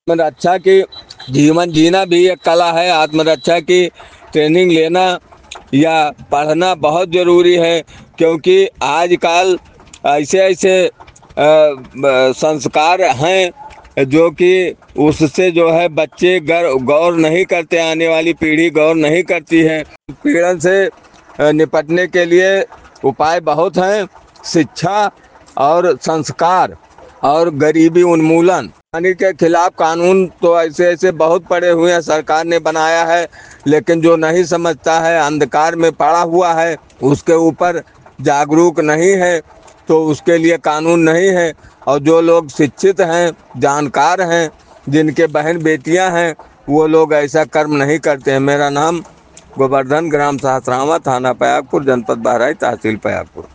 आत्मरक्षा की जीवन जीना भी एक कला है। आत्मरक्षा की ट्रेनिंग लेना या पढ़ना बहुत ज़रूरी है, क्योंकि आजकल ऐसे ऐसे संस्कार हैं जो कि उससे जो है बच्चे गौर नहीं करते, आने वाली पीढ़ी गौर नहीं करती है। पीड़न से निपटने के लिए उपाय बहुत हैं। शिक्षा और संस्कार और गरीबी उन्मूलन। पानी के खिलाफ कानून तो ऐसे ऐसे बहुत पड़े हुए हैं, सरकार ने बनाया है, लेकिन जो नहीं समझता है, अंधकार में पड़ा हुआ है, उसके ऊपर जागरूक नहीं है, तो उसके लिए कानून नहीं है। और जो लोग शिक्षित हैं, जानकार हैं, जिनके बहन बेटियां हैं, वो लोग ऐसा कर्म नहीं करते हैं। मेरा नाम गोवर्धन, ग्राम सहस्रावां, थाना पयागपुर, जनपद बहराइच, तहसील पयागपुर।